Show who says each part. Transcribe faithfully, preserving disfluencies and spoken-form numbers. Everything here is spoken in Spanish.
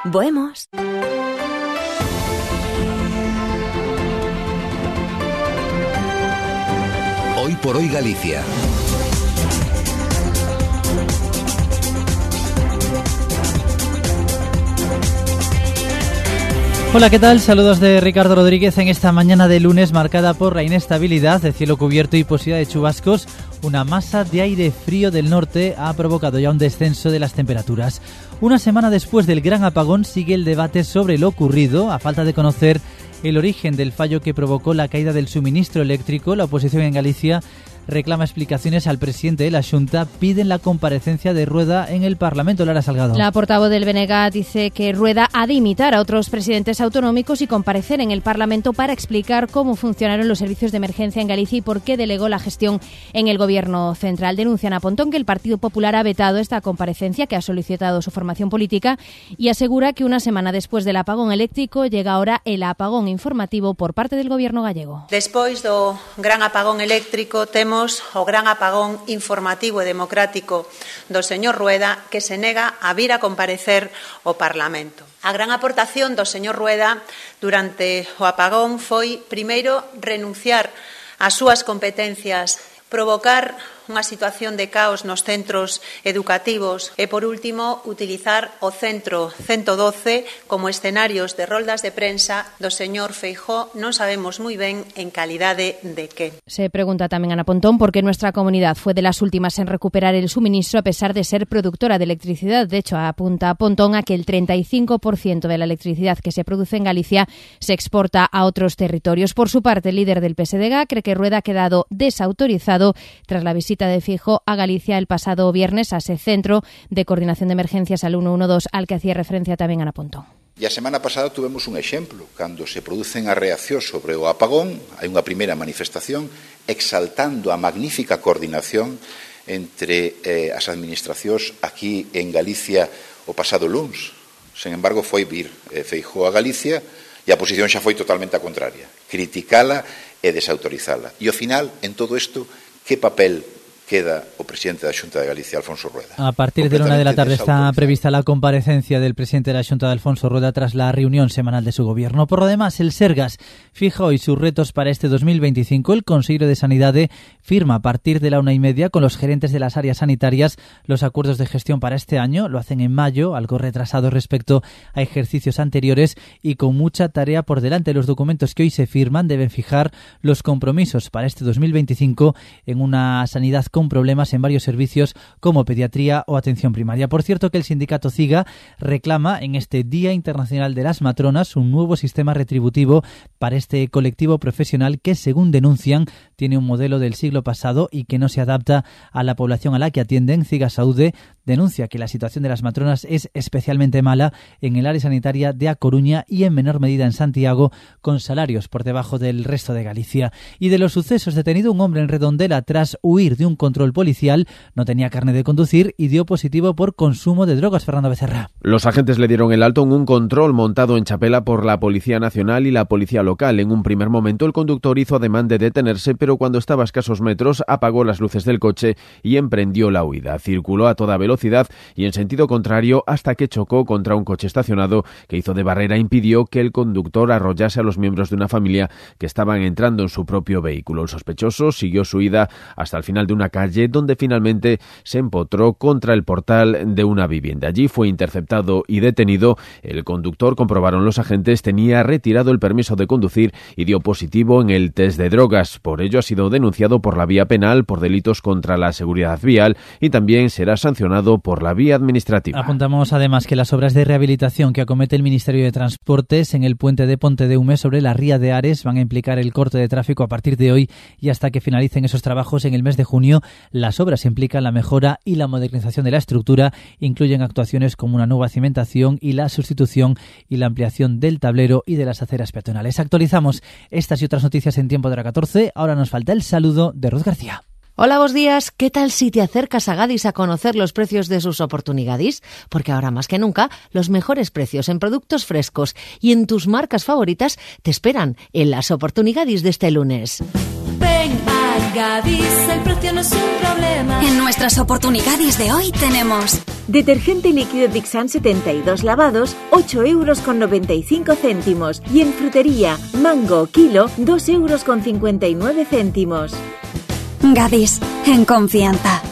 Speaker 1: Bohemos.
Speaker 2: Hoy por hoy Galicia.
Speaker 3: Hola, ¿qué tal? Saludos de Ricardo Rodríguez en esta mañana de lunes marcada por la inestabilidad, de cielo cubierto y posibilidad de chubascos. Una masa de aire frío del norte ha provocado ya un descenso de las temperaturas. Una semana después del gran apagón sigue el debate sobre lo ocurrido. A falta de conocer el origen del fallo que provocó la caída del suministro eléctrico, la oposición en Galicia reclama explicaciones al presidente de la Xunta, piden la comparecencia de Rueda en el Parlamento. Lara Salgado.
Speaker 4: La portavoz del B N G dice que Rueda ha de imitar a otros presidentes autonómicos y comparecer en el Parlamento para explicar cómo funcionaron los servicios de emergencia en Galicia y por qué delegó la gestión en el Gobierno central. Denuncian a Pontón que el Partido Popular ha vetado esta comparecencia que ha solicitado su formación política y asegura que una semana después del apagón eléctrico llega ahora el apagón informativo por parte del Gobierno gallego.
Speaker 5: Despois do gran apagón eléctrico temos o gran apagón informativo e democrático do señor Rueda, que se nega a vir a comparecer ao Parlamento. A gran aportación do señor Rueda durante o apagón foi, primeiro, renunciar ás súas competencias, provocar unha situación de caos nos centros educativos e, por último, utilizar o centro ciento doce como escenarios de roldas de prensa do señor Feijóo, non sabemos moi ben en calidade de que.
Speaker 4: Se pregunta tamén Ana Pontón por qué nuestra comunidad fue de las últimas en recuperar el suministro a pesar de ser productora de electricidad. De hecho, apunta Pontón a que el treinta y cinco por ciento de la electricidad que se produce en Galicia se exporta a otros territorios. Por su parte, el líder del P S D G cree que Rueda ha quedado desautorizado tras la visita de Feijóo a Galicia el pasado viernes a ese centro de coordinación de emergencias al ciento doce al que hacía referencia tamén Ana Pontón.
Speaker 6: E a semana pasada tuvemos un exemplo, cando se producen as reaccións sobre o apagón, hai unha primeira manifestación exaltando a magnífica coordinación entre eh, as administracións aquí en Galicia o pasado luns. Sen embargo, foi vir eh, Feijóo a Galicia e a posición xa foi totalmente a contraria, criticala e desautorizala. E ao final, en todo isto, que papel queda o presidente da Xunta de Galicia, Alfonso Rueda?
Speaker 3: A partir de la una de la tarde está prevista la comparecencia del presidente de la Xunta, de Alfonso Rueda, tras la reunión semanal de su gobierno. Por lo demás, el Sergas fija hoy sus retos para este dos mil veinticinco. El Consello de Sanidade firma a partir de la una y media con los gerentes de las áreas sanitarias los acuerdos de gestión para este año. Lo hacen en mayo, algo retrasado respecto a ejercicios anteriores y con mucha tarea por delante. Los documentos que hoy se firman deben fijar los compromisos para este dos mil veinticinco en una sanidad con problemas en varios servicios como pediatría o atención primaria. Por cierto, que el sindicato CIGA reclama en este Día Internacional de las Matronas un nuevo sistema retributivo para este colectivo profesional que, según denuncian, tiene un modelo del siglo pasado y que no se adapta a la población a la que atienden. CIGA Saúde denuncia que la situación de las matronas es especialmente mala en el área sanitaria de A Coruña y en menor medida en Santiago, con salarios por debajo del resto de Galicia. Y de los sucesos, detenido un hombre en Redondela tras huir de un control policial, no tenía carnet de conducir y dio positivo por consumo de drogas. Fernando Becerra.
Speaker 7: Los agentes le dieron el alto en un control montado en Chapela por la Policía Nacional y la Policía Local. En un primer momento el conductor hizo ademán de detenerse, pero cuando estaba a escasos metros apagó las luces del coche y emprendió la huida. Circuló a toda velocidad y en sentido contrario hasta que chocó contra un coche estacionado que hizo de barrera e impidió que el conductor arrollase a los miembros de una familia que estaban entrando en su propio vehículo. El sospechoso siguió su huida hasta el final de una calle donde finalmente se empotró contra el portal de una vivienda. Allí fue interceptado y detenido. El conductor, comprobaron los agentes, tenía retirado el permiso de conducir y dio positivo en el test de drogas. Por ello ha sido denunciado por la vía penal por delitos contra la seguridad vial y también será sancionado por la vía administrativa.
Speaker 3: Apuntamos además que las obras de rehabilitación que acomete el Ministerio de Transportes en el puente de Pontedeume sobre la ría de Ares van a implicar el corte de tráfico a partir de hoy y hasta que finalicen esos trabajos en el mes de junio. Las obras implican la mejora y la modernización de la estructura, incluyen actuaciones como una nueva cimentación y la sustitución y la ampliación del tablero y de las aceras peatonales. Actualizamos estas y otras noticias en tiempo de la catorce. Ahora nos falta el saludo de Ruth García.
Speaker 1: Hola, buenos días. ¿Qué tal si te acercas a Gadis a conocer los precios de sus oportunidades? Porque ahora más que nunca, los mejores precios en productos frescos y en tus marcas favoritas te esperan en las oportunidades de este lunes. Ven a
Speaker 8: Gadis, el precio no es un problema.
Speaker 9: En nuestras oportunidades de hoy tenemos
Speaker 10: detergente líquido Dixan setenta y dos lavados, ocho euros con noventa y cinco céntimos. Y en frutería, mango kilo, dos euros con cincuenta y nueve céntimos.
Speaker 9: Gadis, en confianza.